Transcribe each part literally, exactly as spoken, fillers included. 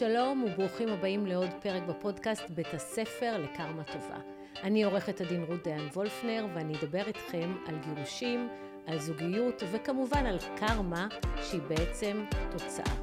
שלום וברוכים הבאים לעוד פרק בפודקאסט בית הספר לקרמה טובה. אני עורכת הדין רות דיין וולפנר ואני אדבר איתכם על גירושים, על זוגיות וכמובן על קרמה שהיא בעצם תוצאה.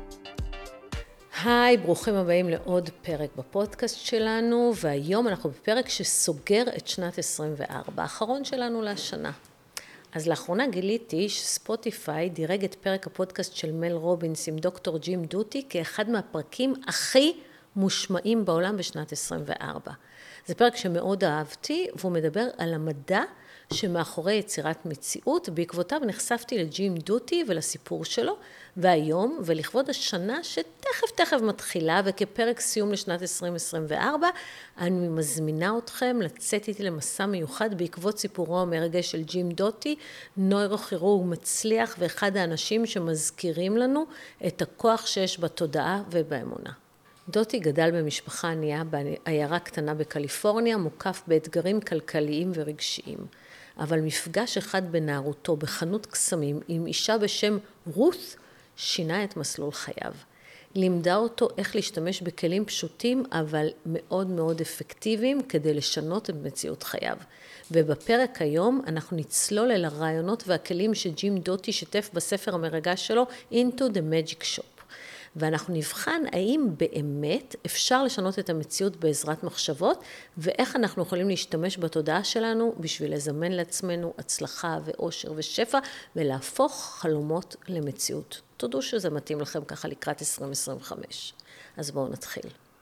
היי, ברוכים הבאים לעוד פרק בפודקאסט שלנו, והיום אנחנו בפרק שסוגר את שנת עשרים וארבע, האחרון שלנו לשנה. אז לאחרונה גיליתי שספוטיפיי דירג את פרק הפודקאסט של מל רובינס עם דוקטור ג'ים דוטי כאחד מהפרקים הכי מושמעים בעולם בשנת עשרים וארבע. זה פרק שמאוד אהבתי, והוא מדבר על המדע שמאחורי יצירת מציאות. בעקבותיו נחשפתי לג'ים דוטי ולסיפור שלו, והיום, ולכבוד השנה שתכף תכף מתחילה, וכפרק סיום לשנת עשרים עשרים וארבע, אני מזמינה אתכם לצאת איתי למסע מיוחד בעקבות סיפורו המרגש של ג'ים דוטי, נוירוכירורג מצליח ואחד האנשים שמזכירים לנו את הכוח שיש בתודעה ובאמונה. דוטי גדל במשפחה ענייה בעיירה קטנה בקליפורניה, מוקף באתגרים כלכליים ורגשיים. אבל מפגש אחד בנערותו בחנות קסמים עם אישה בשם רות שינה את מסלול חייו. לימדה אותו איך להשתמש בכלים פשוטים אבל מאוד מאוד אפקטיביים כדי לשנות את מציאות חייו. ובפרק היום אנחנו נצלול אל הרעיונות והכלים שג'ים דוטי שתף בספר המרגש שלו Into the Magic Shop. ואנחנו נבחן האם באמת אפשר לשנות את המציאות בעזרת מחשבות, ואיך אנחנו יכולים להשתמש בתודעה שלנו בשביל לזמן לעצמנו הצלחה ואושר ושפע, ולהפוך חלומות למציאות. תודו שזה מתאים לכם ככה לקראת עשרים עשרים וחמש. אז בואו נתחיל.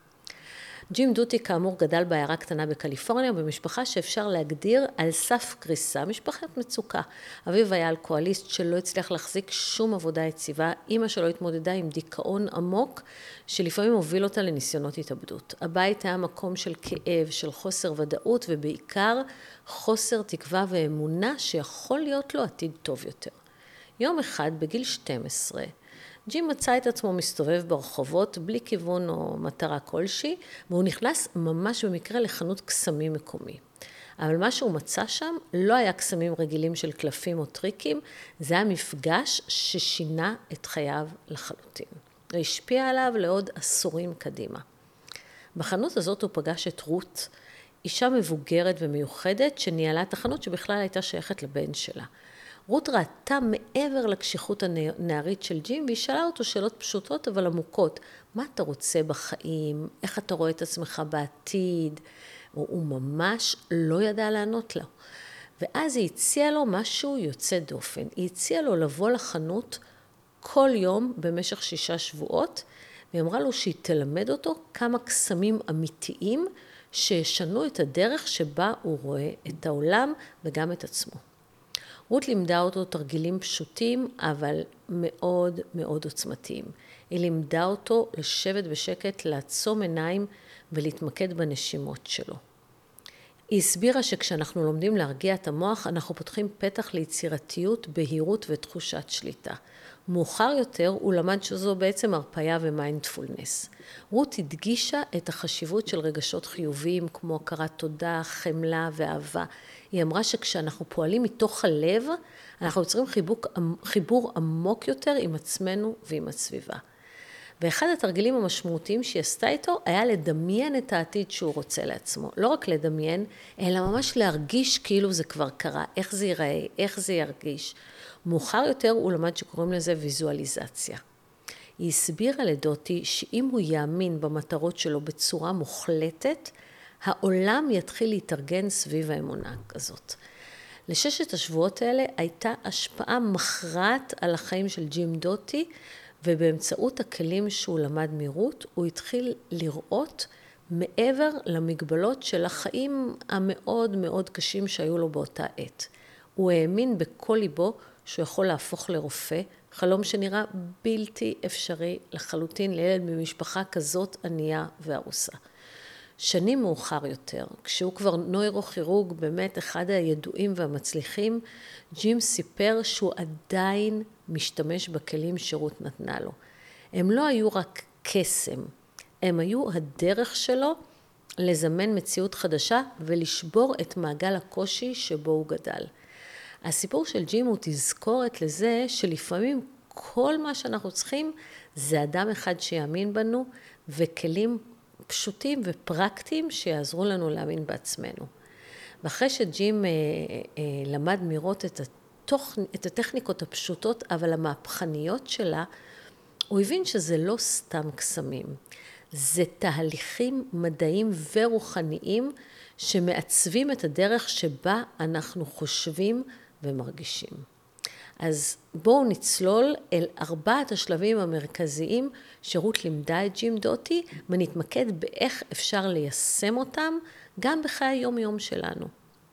ג'ים דוטי כאמור גדל בעיירה קטנה בקליפורניה, במשפחה שאפשר להגדיר על סף קריסה, משפחת מצוקה. אביו היה אלכוהוליסט שלא הצליח להחזיק שום עבודה יציבה, אמא שלו התמודדה עם דיכאון עמוק, שלפעמים הוביל אותה לניסיונות התאבדות. הבית היה מקום של כאב, של חוסר ודאות, ובעיקר חוסר תקווה ואמונה שיכול להיות לו עתיד טוב יותר. יום אחד, בגיל שתים עשרה, ג'ים מצא את עצמו מסתובב ברחובות בלי כיוון או מטרה כלשהי, והוא נכנס ממש במקרה לחנות קסמים מקומי. אבל מה שהוא מצא שם לא היה קסמים רגילים של קלפים או טריקים, זה היה מפגש ששינה את חייו לחלוטין. הוא השפיע עליו לעוד עשורים קדימה. בחנות הזאת הוא פגש את רות, אישה מבוגרת ומיוחדת שניהלה את החנות שבכלל הייתה שייכת לבן שלה. רות ראתה מעבר לקשיחות הנערית של ג'ים, והיא שאלה אותו שאלות פשוטות אבל עמוקות. מה אתה רוצה בחיים? איך אתה רואה את עצמך בעתיד? הוא ממש לא ידע לענות לו. ואז היא הציעה לו משהו יוצא דופן. היא הציעה לו לבוא לחנות כל יום במשך שישה שבועות, והיא אמרה לו שהיא תלמד אותו כמה קסמים אמיתיים שישנו את הדרך שבה הוא רואה את העולם וגם את עצמו. רות לימדה אותו תרגילים פשוטים, אבל מאוד מאוד עוצמתיים. היא לימדה אותו לשבת בשקט, לעצום עיניים ולהתמקד בנשימות שלו. היא הסבירה שכשאנחנו לומדים להרגיע את המוח, אנחנו פותחים פתח ליצירתיות, בהירות ותחושת שליטה. מאוחר יותר הוא למד שזו בעצם הרפאיה ומיינדפולנס. רות הדגישה את החשיבות של רגשות חיוביים כמו הכרת תודה, חמלה ואהבה. היא אמרה שכשאנחנו פועלים מתוך הלב, אנחנו יוצרים חיבוק, חיבור עמוק יותר עם עצמנו ועם הסביבה. ואחד התרגילים המשמעותיים שהיא עשתה איתו היה לדמיין את העתיד שהוא רוצה לעצמו. לא רק לדמיין, אלא ממש להרגיש כאילו זה כבר קרה, איך זה ייראה, איך זה ירגיש. מאוחר יותר הוא למד שקוראים לזה ויזואליזציה. היא הסבירה לדוטי שאם הוא יאמין במטרות שלו בצורה מוחלטת, העולם יתחיל להתארגן סביב האמונה הזאת. לששת השבועות האלה הייתה השפעה מכרעת על החיים של ג'ים דוטי, ובאמצעות הכלים שהוא למד מרות, הוא התחיל לראות מעבר למגבלות של החיים המאוד מאוד קשים שהיו לו באותה עת. הוא האמין בכל ליבו שהוא יכול להפוך לרופא, חלום שנראה בלתי אפשרי לחלוטין לילד ממשפחה כזאת ענייה והרוסה. שנים מאוחר יותר, כשהוא כבר נוירוכירורג באמת אחד הידועים והמצליחים, ג'ים סיפר שהוא עדיין משתמש בכלים שרות נתנה לו. הם לא היו רק קסם, הם היו הדרך שלו לזמן מציאות חדשה ולשבור את מעגל הקושי שבו הוא גדל. הסיפור של ג'ים הוא תזכורת לזה שלפעמים כל מה שאנחנו צריכים זה אדם אחד שיאמין בנו וכלים פשוטים ופרקטיים שיעזרו לנו להאמין בעצמנו. ואחרי שג'ים אה, אה, למד מראות את, התוכ... את הטכניקות הפשוטות, אבל המהפכניות שלה, הוא הבין שזה לא סתם קסמים. זה תהליכים מדעיים ורוחניים שמעצבים את הדרך שבה אנחנו חושבים ומרגישים. אז בואו נצלול אל ארבעת השלבים המרכזיים שרות לימדה את ג'ים דוטי, ונתמקד באיך אפשר ליישם אותם גם בחיי היום-יום שלנו.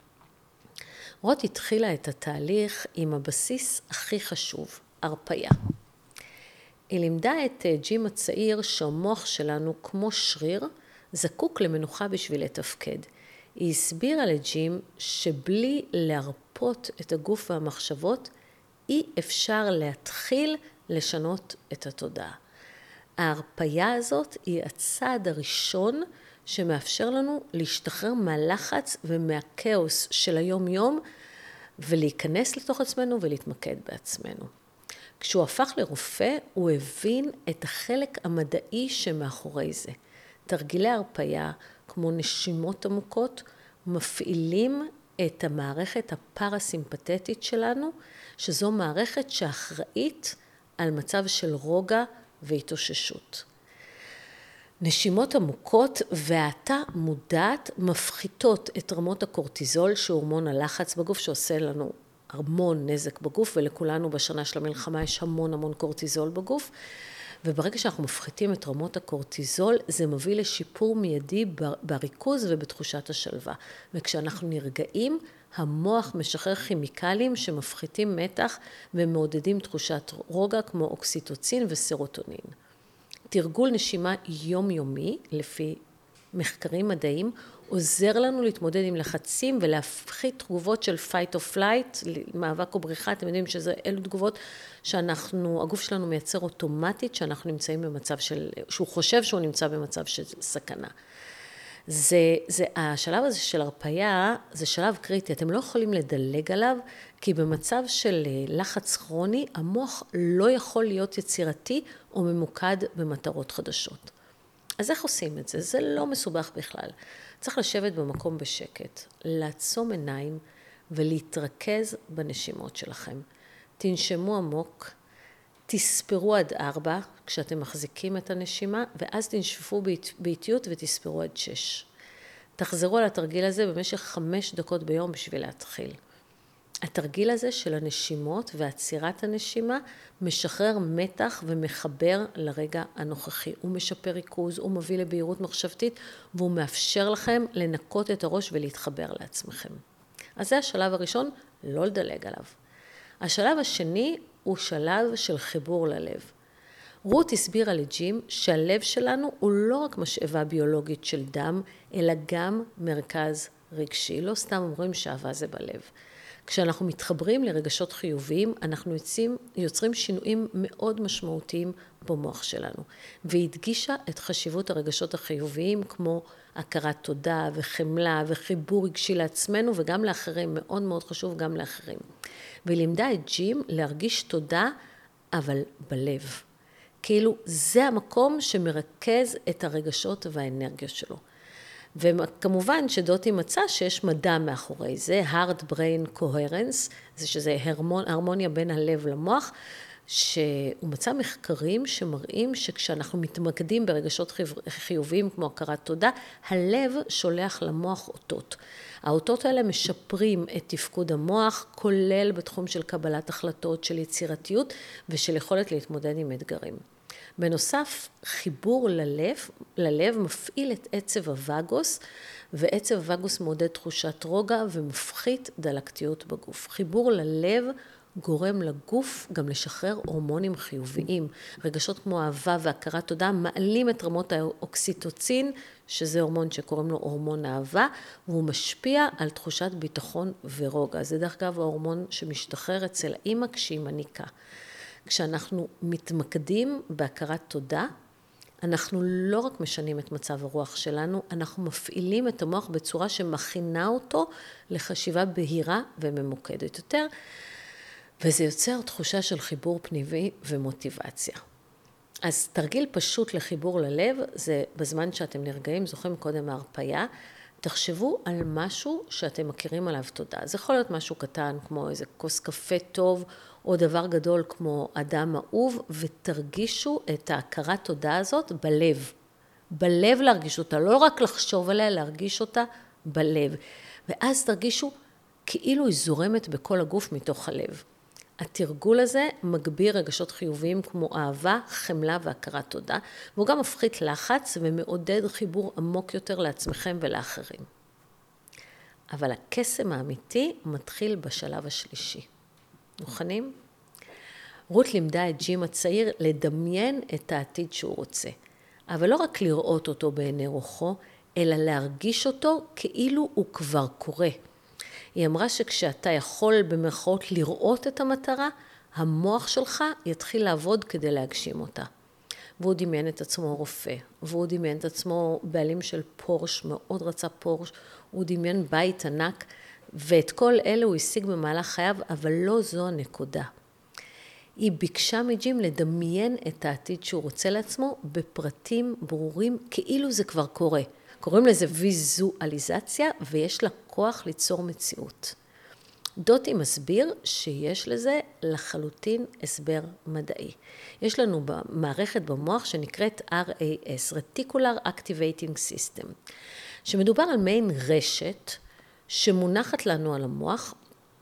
רות התחילה את התהליך עם הבסיס הכי חשוב, הרפיה. היא לימדה את ג'ים הצעיר שהמוח שלנו כמו שריר, זקוק למנוחה בשביל לתפקד. היא הסבירה לג'ים שבלי להרפות את הגוף והמחשבות, אי אפשר להתחיל לשנות את התודעה. ההרפיה הזאת היא הצעד הראשון שמאפשר לנו להשתחרר מהלחץ ומהכאוס של היום-יום, ולהיכנס לתוך עצמנו ולהתמקד בעצמנו. כשהוא הפך לרופא, הוא הבין את החלק המדעי שמאחורי זה. תרגילי הרפיה, כמו נשימות עמוקות, מפעילים את המערכת הפרסימפתטית שלנו, שזו מערכת שאחראית על מצב של רוגע והתאוששות. נשימות עמוקות והאטה מודעת מפחיתות את רמות הקורטיזול, שהוא הורמון הלחץ בגוף שעושה לנו המון נזק בגוף, ולכולנו בשנה של המלחמה יש המון המון קורטיזול בגוף, וברגע שאנחנו מפחיתים את רמות הקורטיזול, זה מביא לשיפור מיידי בריכוז ובתחושת השלווה. וכשאנחנו נרגעים, המוח משחרר כימיקלים שמפחיתים מתח ומעודדים תחושת רוגע כמו אוקסיטוצין וסרוטונין. תרגול נשימה יומיומי, לפי מחקרים מדעיים, עוזר לנו להתמודד עם לחצים ולהפחית תגובות של fight or flight, מאבק או בריחה. אתם יודעים שזה אלו תגובות שאנחנו, הגוף שלנו מייצר אוטומטית, שאנחנו נמצאים במצב של, שהוא חושב שהוא נמצא במצב של סכנה. זה, זה, השלב הזה של הרפיה, זה שלב קריטי, אתם לא יכולים לדלג עליו, כי במצב של לחץ כרוני, המוח לא יכול להיות יצירתי או ממוקד במטרות חדשות. אז איך עושים את זה? זה לא מסובך בכלל. צריך לשבת במקום בשקט, לעצום עיניים ולהתרכז בנשימות שלכם. תנשמו עמוק, תספרו עד ארבע כשאתם מחזיקים את הנשימה, ואז תנשפו באיטיות ותספרו עד שש. תחזרו על התרגיל הזה במשך חמש דקות ביום בשביל להתחיל. התרגיל הזה של הנשימות ועצירת הנשימה משחרר מתח ומחבר לרגע הנוכחי. הוא משפר ריכוז, הוא מביא לבהירות מחשבתית, והוא מאפשר לכם לנקות את הראש ולהתחבר לעצמכם. אז זה השלב הראשון, לא לדלג עליו. השלב השני הוא שלב של חיבור ללב. רות הסבירה לג'ים שהלב שלנו הוא לא רק משאבה ביולוגית של דם, אלא גם מרכז רגשי. לא סתם אומרים שאהבה זה בלב. כשאנחנו מתחברים לרגשות חיוביים, אנחנו יוצרים, יוצרים שינויים מאוד משמעותיים במוח שלנו. והיא הדגישה את חשיבות הרגשות החיוביים, כמו הכרת תודה וחמלה וחיבור רגשי לעצמנו, וגם לאחרים, מאוד מאוד חשוב גם לאחרים. והיא לימדה את ג'ים להרגיש תודה, אבל בלב. כאילו זה המקום שמרכז את הרגשות והאנרגיה שלו. וכמובן שדוטי מצא שיש מדע מאחורי זה, heart brain coherence, זה שזה הרמון, הרמוניה בין הלב למוח, שהוא מצא מחקרים שמראים שכשאנחנו מתמקדים ברגשות חיוביים כמו הכרת תודה, הלב שולח למוח אותות. האותות האלה משפרים את תפקוד המוח, כולל בתחום של קבלת החלטות, של יצירתיות ושל יכולת להתמודד עם אתגרים. בנוסף, חיבור ללב, ללב מפעיל את עצב הווגוס, ועצב הווגוס מעודד תחושת רוגע ומפחית דלקתיות בגוף. חיבור ללב גורם לגוף גם לשחרר הורמונים חיוביים. רגשות כמו אהבה והכרת תודה מעלים את רמות האוקסיטוצין, שזה הורמון שקוראים לו הורמון אהבה, והוא משפיע על תחושת ביטחון ורוגע. זה דרך אגב ההורמון שמשתחרר אצל האמא כשהיא מניקה. כשאנחנו מתמקדים בהכרת תודה, אנחנו לא רק משנים את מצב הרוח שלנו, אנחנו מפעילים את המוח בצורה שמכינה אותו לחשיבה בהירה וממוקדת יותר, וזה יוצר תחושה של חיבור פנימי ומוטיבציה. אז תרגיל פשוט לחיבור ללב, זה בזמן שאתם נרגעים, זוכרים קודם ההרפאיה, תחשבו על משהו שאתם מכירים עליו תודה. זה יכול להיות משהו קטן, כמו איזה כוס קפה טוב, או דבר גדול כמו אדם אהוב, ותרגישו את ההכרת תודה הזאת בלב. בלב להרגיש אותה, לא רק לחשוב עליה, להרגיש אותה בלב. ואז תרגישו כאילו היא זורמת בכל הגוף מתוך הלב. התרגול הזה מגביר רגשות חיוביים כמו אהבה, חמלה והכרת תודה, והוא גם מפחית לחץ ומעודד חיבור עמוק יותר לעצמכם ולאחרים. אבל הקסם האמיתי מתחיל בשלב השלישי. מוכנים? רות לימדה את ג'ים הצעיר לדמיין את העתיד שהוא רוצה, אבל לא רק לראות אותו בעיני רוחו, אלא להרגיש אותו כאילו הוא כבר קורה. היא אמרה שכשאתה יכול במרכאות לראות את המטרה, המוח שלך יתחיל לעבוד כדי להגשים אותה. והוא דמיין את עצמו רופא, והוא דמיין את עצמו בעלים של פורש, מאוד רצה פורש, הוא דמיין בית ענק, ואת כל אלה הוא השיג במהלך חייו, אבל לא זו הנקודה. היא ביקשה מג'ים לדמיין את העתיד שהוא רוצה לעצמו בפרטים ברורים, כאילו זה כבר קורה. קוראים לזה ויזואליזציה, ויש לה כוח ליצור מציאות. דוטי מסביר שיש לזה לחלוטין הסבר מדעי. יש לנו מערכת במוח שנקראת אר איי אס, Reticular Activating System, שמדובר על מעין רשת שמונחת לנו על המוח,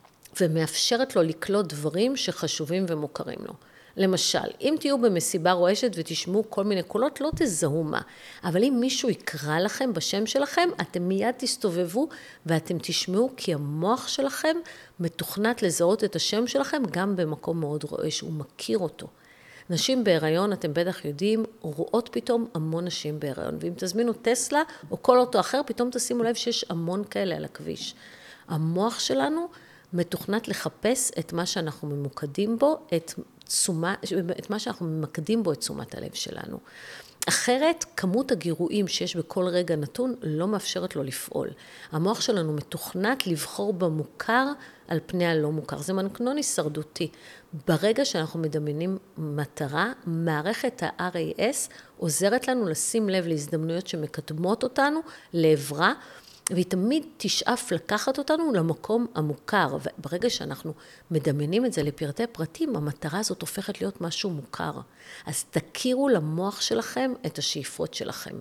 ומאפשרת לו לקלוט דברים שחשובים ומוכרים לו. למשל, אם תהיו במסיבה רועשת ותשמעו כל מיני קולות, לא תזהו מה. אבל אם מישהו יקרא לכם בשם שלכם, אתם מיד תסתובבו ואתם תשמעו, כי המוח שלכם מתוכנת לזהות את השם שלכם גם במקום מאוד רועש, הוא מכיר אותו. נשים בהיריון, אתם בטח יודעים, רואות פתאום המון נשים בהיריון. ואם תזמינו טסלה או כל אוטו אחר, פתאום תשימו לב שיש המון כאלה על הכביש. המוח שלנו מתוכנת לחפש את מה שאנחנו ממוקדים בו, את תשומה, את מה שאנחנו ממקדים בו את תשומת הלב שלנו. אחרת, כמות הגירויים שיש בכל רגע נתון לא מאפשרת לו לפעול. המוח שלנו מתוכנת לבחור במוכר על פני הלא מוכר. זה מנגנון הישרדותי. ברגע שאנחנו מדמיינים מטרה, מערכת ה-אר איי אס עוזרת לנו לשים לב להזדמנויות שמקדמות אותנו לעברה, והיא תמיד תשאף לקחת אותנו למקום המוכר, וברגע שאנחנו מדמיינים את זה לפרטי פרטים, המטרה הזאת הופכת להיות משהו מוכר. אז תכירו למוח שלכם את השאיפות שלכם.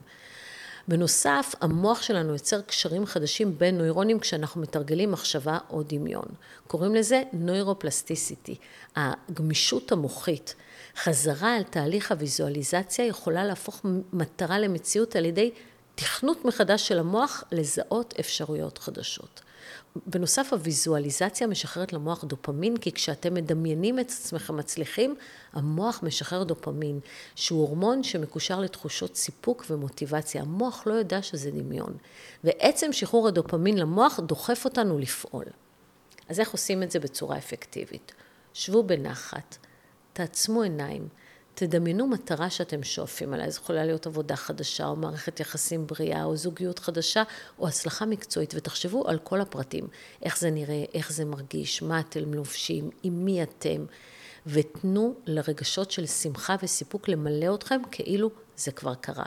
בנוסף, המוח שלנו יוצר קשרים חדשים בין נוירונים כשאנחנו מתרגלים מחשבה או דמיון. קוראים לזה נוירופלסטיסיטי, הגמישות המוחית. חזרה על תהליך הוויזואליזציה יכולה להפוך מטרה למציאות על ידי תכנות מחדש של המוח לזהות אפשרויות חדשות. בנוסף, הוויזואליזציה משחררת למוח דופמין, כי כשאתם מדמיינים את עצמכם מצליחים, המוח משחרר דופמין, שהוא הורמון שמקושר לתחושות סיפוק ומוטיבציה. המוח לא יודע שזה דמיון. ועצם שחרור הדופמין למוח דוחף אותנו לפעול. אז איך עושים את זה בצורה אפקטיבית? שבו בנחת, תעצמו עיניים, תדמיינו מטרה שאתם שואפים עליה. זו יכולה להיות עבודה חדשה, או מערכת יחסים בריאה, או זוגיות חדשה, או הצלחה מקצועית, ותחשבו על כל הפרטים. איך זה נראה, איך זה מרגיש, מה אתם לובשים, עם מי אתם, ותנו לרגשות של שמחה וסיפוק למלא אתכם כאילו זה כבר קרה.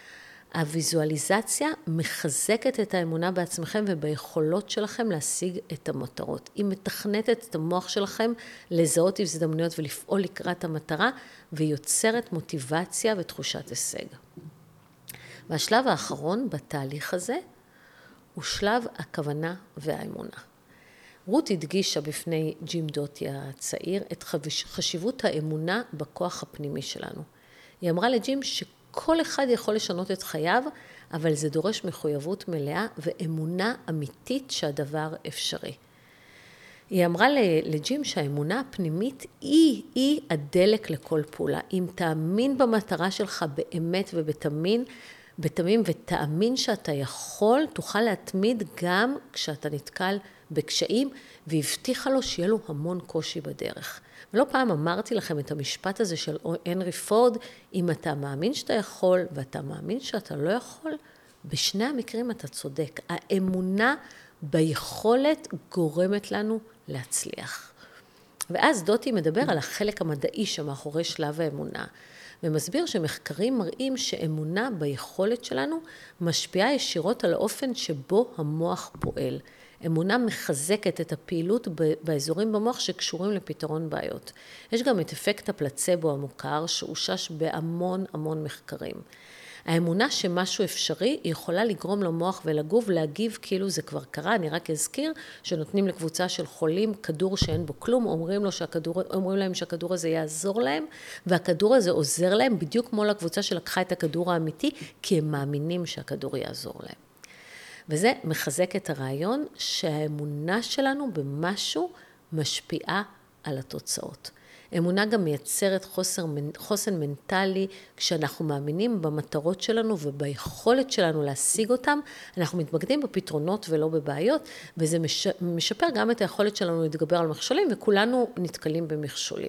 הוויזואליזציה מחזקת את האמונה בעצמכם וביכולות שלכם להשיג את המטרות. היא מתכנתת את המוח שלכם לזהות הזדמנויות ולפעול לקראת המטרה, ויוצרת מוטיבציה ותחושת הישג. והשלב האחרון בתהליך הזה הוא שלב הכוונה והאמונה. רות הדגישה בפני ג'ים דוטי הצעיר את חשיבות האמונה בכוח הפנימי שלנו. היא אמרה לג'ים שכל אחד יכול לשנות את חייו, אבל זה דורש מחויבות מלאה ואמונה אמיתית שהדבר אפשרי. היא אמרה לג'ים שהאמונה הפנימית היא, היא הדלק לכל פעולה. אם תאמין במטרה שלך באמת ובתמין, בתמים ותאמין שאתה יכול, תוכל להתמיד גם כשאתה נתקל בקשיים, והבטיחה לו שיהיה לו המון קושי בדרך. ולא פעם אמרתי לכם את המשפט הזה של הנרי פורד, אם אתה מאמין שאתה יכול ואתה מאמין שאתה לא יכול, בשני המקרים אתה צודק. האמונה ביכולת גורמת לנו להצליח. ואז דוטי מדבר על החלק המדעי שמאחורי שלב האמונה. ומסביר שמחקרים מראים שאמונה ביכולת שלנו משפיעה ישירות על האופן שבו המוח פועל. אמונה מחזקת את הפעילות באזורים במוח שקשורים לפתרון בעיות. יש גם את אפקט הפלצבו המוכר שאושש בהמון המון מחקרים. האמונה שמשהו אפשרי היא יכולה לגרום למוח ולגוף להגיב כאילו זה כבר קרה. אני רק אזכיר שנותנים לקבוצה של חולים כדור שאין בו כלום, אומרים, לו שהכדור, אומרים להם שהכדור הזה יעזור להם, והכדור הזה עוזר להם בדיוק כמו לקבוצה שלקחה את הכדור האמיתי, כי הם מאמינים שהכדור יעזור להם. וזה מחזק את הרעיון שהאמונה שלנו במשהו משפיעה על התוצאות. אמונה גם מייצרת חוסר, חוסן מנטלי. כשאנחנו מאמינים במטרות שלנו וביכולת שלנו להשיג אותם, אנחנו מתמקדים בפתרונות ולא בבעיות, וזה משפר גם את היכולת שלנו להתגבר על מכשולים, וכולנו נתקלים במכשולים.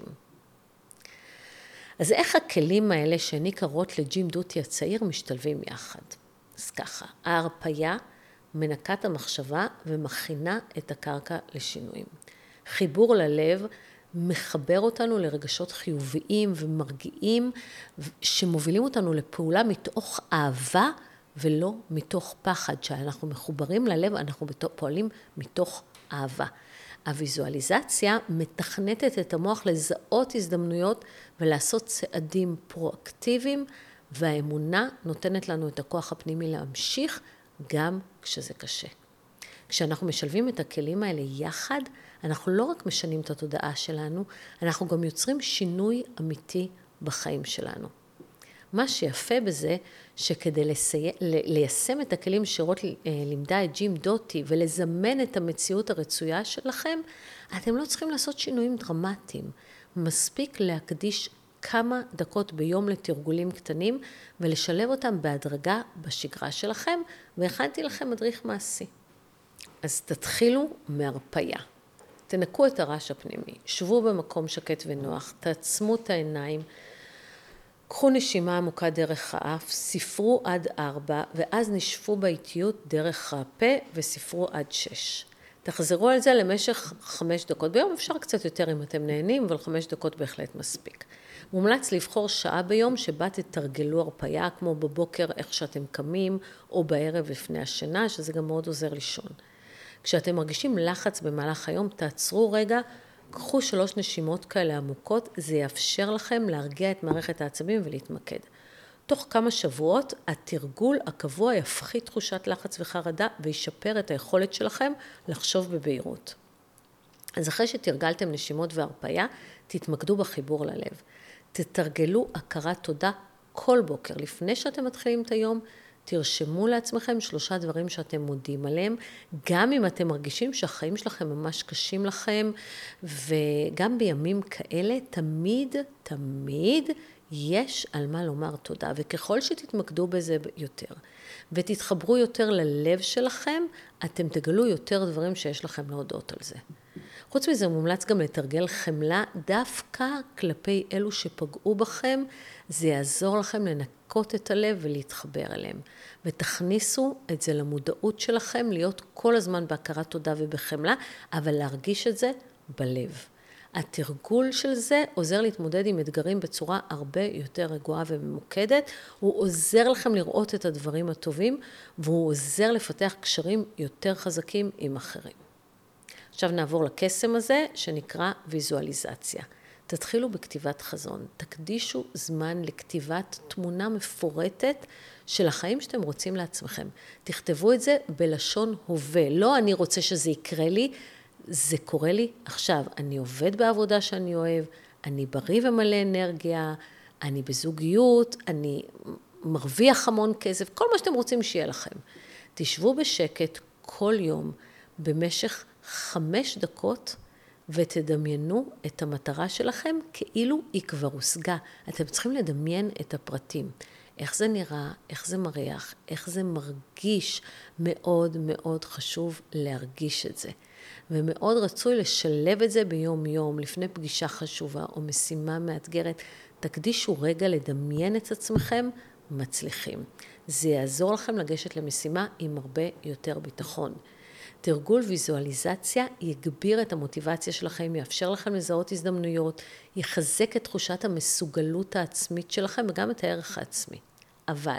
אז איך הכלים האלה שהעניק הרוט לג'ים דוטי הצעיר משתלבים יחד? אז ככה, ההרפיה מנקה את המחשבה ומכינה את הקרקע לשינויים. חיבור ללב מחבר אותנו לרגשות חיוביים ומרגיעים שמובילים אותנו לפעולה מתוך אהבה ולא מתוך פחד. כשאנחנו מחוברים ללב אנחנו פועלים מתוך אהבה. הוויזואליזציה מתכנתת את המוח לזהות הזדמנויות ולעשות צעדים פרואקטיביים, והאמונה נותנת לנו את הכוח הפנימי להמשיך גם כשזה קשה. כשאנחנו משלבים את הכלים האלה יחד, אנחנו לא רק משנים את התודעה שלנו, אנחנו גם יוצרים שינוי אמיתי בחיים שלנו. מה שיפה בזה, שכדי לסי... ליישם את הכלים שרוט לימדה את ג'ים דוטי ולזמן את המציאות הרצויה שלכם, אתם לא צריכים לעשות שינויים דרמטיים. מספיק להקדיש כמה דקות ביום לתרגולים קטנים ולשלב אותם בהדרגה בשגרה שלכם, והכנתי לכם מדריך מעשי. אז תתחילו מהרפיה. תנקו את הרעש הפנימי, שבו במקום שקט ונוח, תעצמו את העיניים, קחו נשימה עמוקה דרך האף, ספרו עד ארבע, ואז נשפו באיטיות דרך הפה וספרו עד שש. תחזרו על זה למשך חמש דקות. ביום אפשר קצת יותר אם אתם נהנים, אבל חמש דקות בהחלט מספיק. מומלץ לבחור שעה ביום שבה תתרגלו הרפיה, כמו בבוקר איך שאתם קמים, או בערב לפני השינה, שזה גם מאוד עוזר לישון. כשאתם מרגישים לחץ במהלך היום, תעצרו רגע, קחו שלוש נשימות כאלה עמוקות, זה יאפשר לכם להרגיע את מערכת העצבים ולהתמקד. תוך כמה שבועות, התרגול הקבוע יפחית תחושת לחץ וחרדה, וישפר את היכולת שלכם לחשוב בבהירות. אז אחרי שתרגלתם נשימות והרפיה, תתמקדו בחיבור ללב. תתרגלו הכרת תודה כל בוקר. לפני שאתם מתחילים את היום, תרשמו לעצמכם שלושה דברים שאתם מודים עליהם, גם אם אתם מרגישים שהחיים שלכם ממש קשים לכם, וגם בימים כאלה תמיד, תמיד יש על מה לומר תודה, וככל שתתמקדו בזה יותר, ותתחברו יותר ללב שלכם, אתם תגלו יותר דברים שיש לכם להודות על זה. חוץ מזה מומלץ גם לתרגל חמלה דווקא כלפי אלו שפגעו בכם, זה יעזור לכם לנקות את הלב ולהתחבר אליהם. ותכניסו את זה למודעות שלכם, להיות כל הזמן בהכרת תודה ובחמלה, אבל להרגיש את זה בלב. התרגול של זה עוזר להתמודד עם אתגרים בצורה הרבה יותר רגועה וממוקדת, הוא עוזר לכם לראות את הדברים הטובים, והוא עוזר לפתח קשרים יותר חזקים עם אחרים. עכשיו נעבור לקסם הזה שנקרא ויזואליזציה. תתחילו בכתיבת חזון, תקדישו זמן לכתיבת תמונה מפורטת של החיים שאתם רוצים לעצמכם. תכתבו את זה בלשון הווה, לא אני רוצה שזה יקרה לי, זה קורה לי עכשיו. אני עובד בעבודה שאני אוהב, אני בריא ומלא אנרגיה, אני בזוגיות, אני מרוויח המון כסף, כל מה שאתם רוצים שיהיה לכם. תשבו בשקט כל יום במשך חמש דקות ותדמיינו את המטרה שלכם כאילו היא כבר הושגה. אתם צריכים לדמיין את הפרטים. איך זה נראה, איך זה מריח, איך זה מרגיש. מאוד מאוד חשוב להרגיש את זה. ומאוד רצוי לשלב את זה ביום יום, לפני פגישה חשובה או משימה מאתגרת. תקדישו רגע לדמיין את עצמכם מצליחים. זה יעזור לכם לגשת למשימה עם הרבה יותר ביטחון. תרגול ויזואליזציה יגביר את המוטיבציה שלכם, יאפשר לכם לזהות הזדמנויות, יחזק את תחושת המסוגלות העצמית שלכם וגם את הערך העצמי. אבל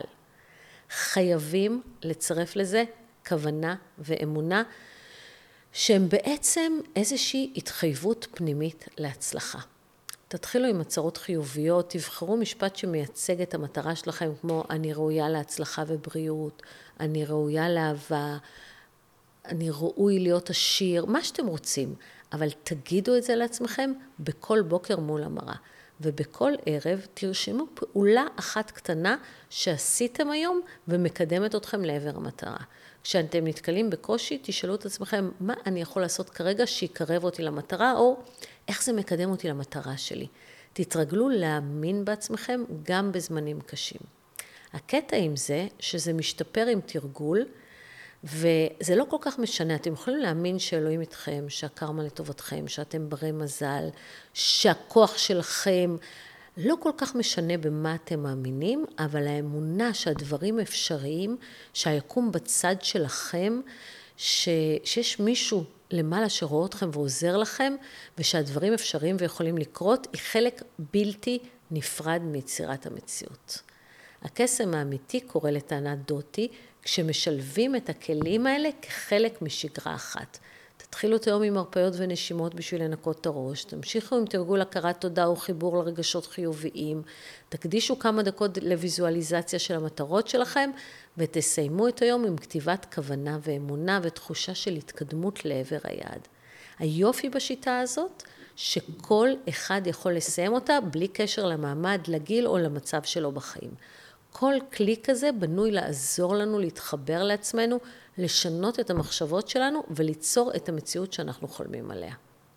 חייבים לצרף לזה כוונה ואמונה, שהם בעצם איזושהי התחייבות פנימית להצלחה. תתחילו עם הצהרות חיוביות, תבחרו משפט שמייצג את המטרה שלכם, כמו אני ראויה להצלחה ובריאות, אני ראויה לאהבה, אני ראוי להיות עשיר, מה שאתם רוצים, אבל תגידו את זה לעצמכם בכל בוקר מול המראה. ובכל ערב תרשמו פעולה אחת קטנה שעשיתם היום ומקדמת אתכם לעבר המטרה. כשאתם נתקלים בקושי, תשאלו את עצמכם מה אני יכול לעשות כרגע שיקרב אותי למטרה, או איך זה מקדם אותי למטרה שלי. תתרגלו להאמין בעצמכם גם בזמנים קשים. הקטע עם זה שזה משתפר עם תרגול, וזה לא כל כך משנה, אתם יכולים להאמין שאלוהים איתכם, שהקרמה לטובתכם, שאתם ברי מזל, שהכוח שלכם לא כל כך משנה במה אתם מאמינים, אבל האמונה שהדברים אפשריים, שהיקום בצד שלכם, ש... שיש מישהו למעלה שרואה אתכם ועוזר לכם, ושהדברים אפשריים ויכולים לקרות, היא חלק בלתי נפרד מיצירת המציאות. הקסם האמיתי קורא לטענת דוטי, כשמשלבים את הכלים האלה כחלק משגרה אחת. תתחילו את היום עם הרפיות ונשימות בשביל לנקות את הראש, תמשיכו עם תרגול הכרת תודה וחיבור לרגשות חיוביים, תקדישו כמה דקות לויזואליזציה של המטרות שלכם, ותסיימו את היום עם כתיבת כוונה ואמונה ותחושה של התקדמות לעבר היעד. היופי בשיטה הזאת, שכל אחד יכול לסיים אותה בלי קשר למעמד, לגיל או למצב שלו בחיים. כל כלי כזה בנוי לעזור לנו להתחבר לעצמנו, לשנות את המחשבות שלנו וליצור את המציאות שאנחנו חולמים עליה.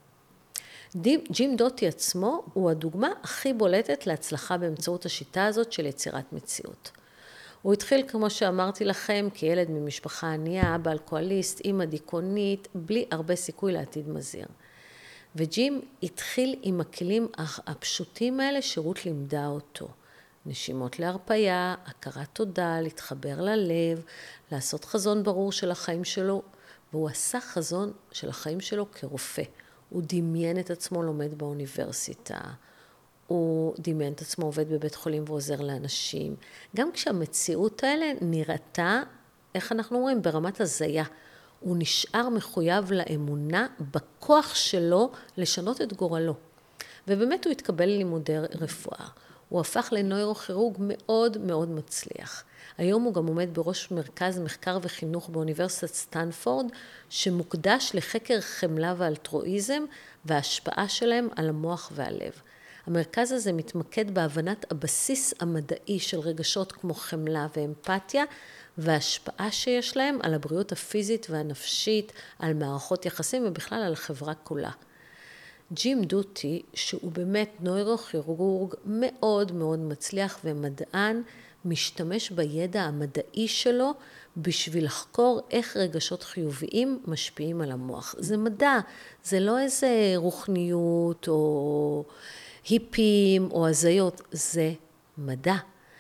ג'ים דוטי עצמו הוא הדוגמה הכי בולטת להצלחה באמצעות השיטה הזאת של יצירת מציאות. הוא התחיל, כמו שאמרתי לכם, כילד ממשפחה ענייה, אבא אלכוהוליסט, אמא דיכאונית, בלי הרבה סיכוי לעתיד מזהיר. וג'ים התחיל עם הכלים הפשוטים האלה שרות לימדה אותו. נשימות להרפיה, הכרת תודה, להתחבר ללב, לעשות חזון ברור של החיים שלו, והוא עשה חזון של החיים שלו כרופא. הוא דמיין את עצמו לומד באוניברסיטה, הוא דמיין את עצמו עובד בבית חולים ועוזר לאנשים. גם כשהמציאות האלה נראתה, איך אנחנו אומרים, ברמת הזיה, הוא נשאר מחויב לאמונה בכוח שלו לשנות את גורלו. ובאמת הוא התקבל ללימודי רפואה. הוא הפך לנוירוכירורג מאוד מאוד מצליח. היום הוא גם עומד בראש מרכז מחקר וחינוך באוניברסיטת סטנפורד, שמוקדש לחקר חמלה ואלטרואיזם וההשפעה שלהם על המוח והלב. המרכז הזה מתמקד בהבנת הבסיס המדעי של רגשות כמו חמלה ואמפתיה, וההשפעה שיש להם על הבריאות הפיזית והנפשית, על מערכות יחסים ובכלל על החברה כולה. ג'ים דוטי, שהוא באמת נוירוכירורג מאוד מאוד מצליח ומדען, משתמש בידע המדעי שלו בשביל לחקור איך רגשות חיוביים משפיעים על המוח. זה מדע, זה לא איזה רוחניות או היפים או הזיות, זה מדע.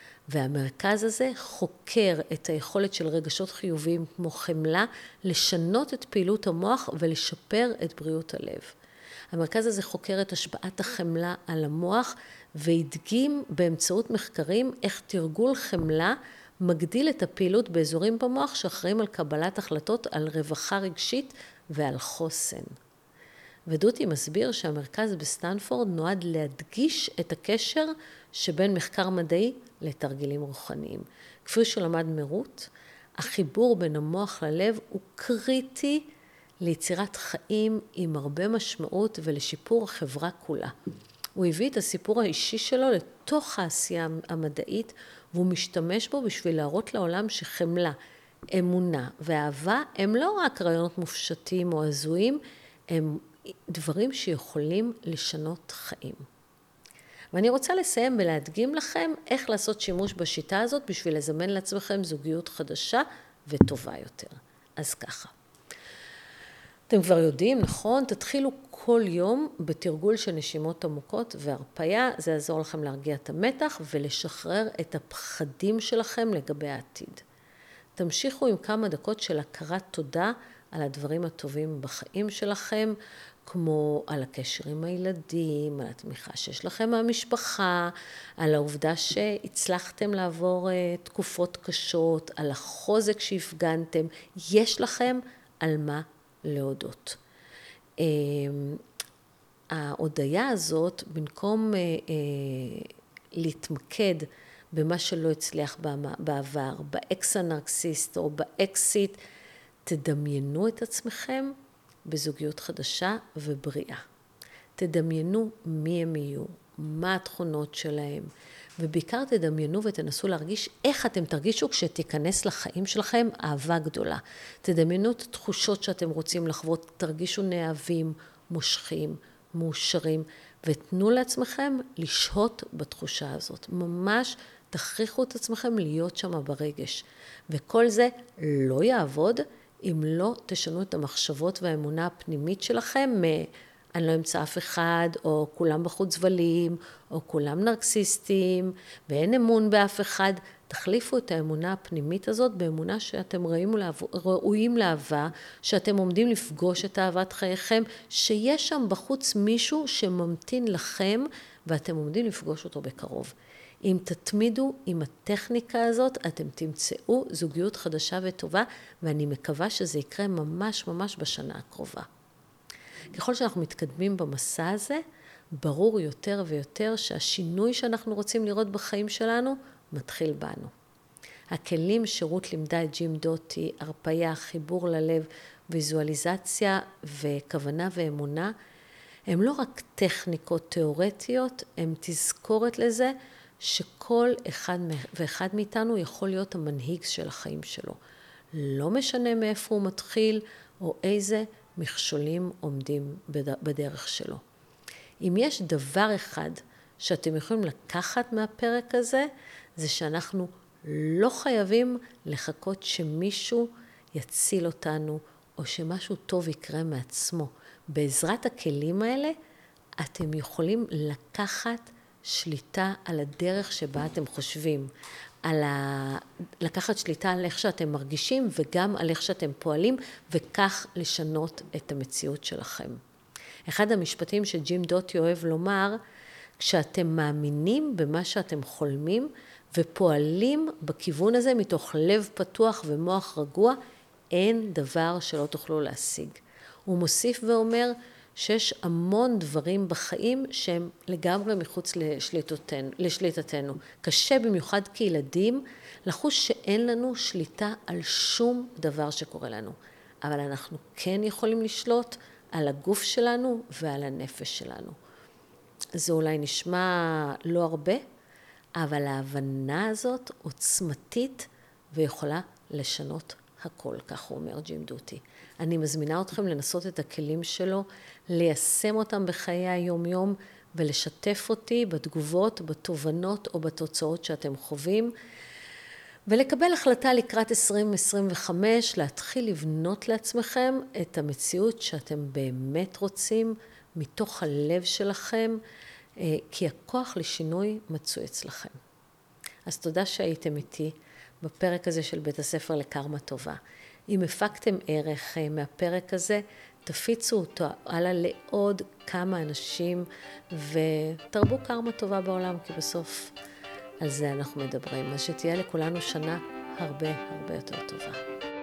והמרכז הזה חוקר את היכולת של רגשות חיוביים כמו חמלה, לשנות את פעילות המוח ולשפר את בריאות הלב. המרכז הזה חוקר את השפעת החמלה על המוח, והדגים באמצעות מחקרים איך תרגול חמלה מגדיל את הפעילות באזורים במוח שאחראים על קבלת החלטות על רווחה רגשית ועל חוסן. ודוטי מסביר שהמרכז בסטנפורד נועד להדגיש את הקשר שבין מחקר מדעי לתרגילים רוחניים. כפי שלמד מרות, החיבור בין המוח ללב הוא קריטי ליצירת חיים עם הרבה משמעות ולשיפור החברה כולה. הוא הביא את הסיפור האישי שלו לתוך העשייה המדעית, והוא משתמש בו בשביל להראות לעולם שחמלה, אמונה ואהבה הם לא רק רעיונות מופשטים או הזויים, הם דברים שיכולים לשנות חיים. ואני רוצה לסיים ולהדגים לכם איך לעשות שימוש בשיטה הזאת בשביל לזמן לעצמכם זוגיות חדשה וטובה יותר. אז ככה. אתם כבר יודעים, נכון? תתחילו כל יום בתרגול של נשימות עמוקות והרפיה. זה יעזור לכם להרגיע את המתח ולשחרר את הפחדים שלכם לגבי העתיד. תמשיכו עם כמה דקות של הכרת תודה על הדברים הטובים בחיים שלכם, כמו על הקשר עם הילדים, על התמיכה שיש לכם מהמשפחה, על העובדה שהצלחתם לעבור תקופות קשות, על החוזק שהפגנתם. יש לכם על מה להודות. ההודיה הזאת, במקום להתמקד במה שלא הצליח בעבר, באקס הנרקסיסט או באקסיט, תדמיינו את עצמכם בזוגיות חדשה ובריאה. תדמיינו מי הם יהיו, מה התכונות שלהם, ובעיקר תדמיינו ותנסו להרגיש איך אתם תרגישו כשתיכנס לחיים שלכם אהבה גדולה. תדמיינו את התחושות שאתם רוצים לחוות, תרגישו נאהבים, מושכים, מאושרים, ותנו לעצמכם לשהות בתחושה הזאת. ממש תכריחו את עצמכם להיות שם ברגש. וכל זה לא יעבוד אם לא תשנו את המחשבות והאמונה הפנימית שלכם מ... אני לא אמצא אף אחד, או כולם בחוץ זבלים, או כולם נרקסיסטים, ואין אמון באף אחד. תחליפו את האמונה הפנימית הזאת באמונה שאתם ראויים לאהבה, שאתם עומדים לפגוש את אהבת חייכם, שיש שם בחוץ מישהו שממתין לכם, ואתם עומדים לפגוש אותו בקרוב. אם תתמידו עם הטכניקה הזאת, אתם תמצאו זוגיות חדשה וטובה, ואני מקווה שזה יקרה ממש ממש בשנה הקרובה. ככל שאנחנו מתקדמים במסע הזה, ברור יותר ויותר שהשינוי שאנחנו רוצים לראות בחיים שלנו מתחיל בנו. הכלים שרות לימדה את ג'ים דוטי, הרפיה, חיבור ללב, ויזואליזציה וכוונה ואמונה, הם לא רק טכניקות תיאורטיות, הם תזכורת לזה שכל אחד ואחד מאיתנו יכול להיות המנהיג של החיים שלו. לא משנה מאיפה הוא מתחיל או איזה מכשולים עומדים בדרך שלו. אם יש דבר אחד שאתם יכולים לקחת מהפרק הזה, זה שאנחנו לא חייבים לחכות שמישהו יציל אותנו, או שמשהו טוב יקרה מעצמו. בעזרת הכלים האלה, אתם יכולים לקחת שליטה על הדרך שבה אתם חושבים, על ה... לקחת שליטה על איך שאתם מרגישים וגם על איך שאתם פועלים, וכך לשנות את המציאות שלכם. אחד המשפטים שג'ים דוטי אוהב לומר, כשאתם מאמינים במה שאתם חולמים ופועלים בכיוון הזה מתוך לב פתוח ומוח רגוע, אין דבר שלא תוכלו להשיג. הוא מוסיף ואומר שיש המון דברים בחיים שהם לגמרי מחוץ לשליטתנו. לשליטתנו. קשה במיוחד כילדים לחוש שאין לנו שליטה על שום דבר שקורה לנו. אבל אנחנו כן יכולים לשלוט על הגוף שלנו ועל הנפש שלנו. זה אולי נשמע לא הרבה, אבל ההבנה הזאת עוצמתית ויכולה לשנות הכל, כך הוא אומר ג'ים דוטי. אני מזמינה אתכם לנסות את הכלים שלו, ליישם אותם בחיי היום-יום ולשתף אותי בתגובות, בתובנות או בתוצאות שאתם חווים, ולקבל החלטה לקראת עשרים עשרים וחמש, להתחיל לבנות לעצמכם את המציאות שאתם באמת רוצים מתוך הלב שלכם, כי הכוח לשינוי מצוי אצלכם. אז תודה שהייתם איתי בפרק הזה של בית הספר לקרמה טובה. אם הפקתם ערך מהפרק הזה, תפיצו אותו הלאה לעוד כמה אנשים ותרבו קרמה טובה בעולם, כי בסוף על זה אנחנו מדברים. אז שתהיה לכולנו שנה הרבה הרבה יותר טובה.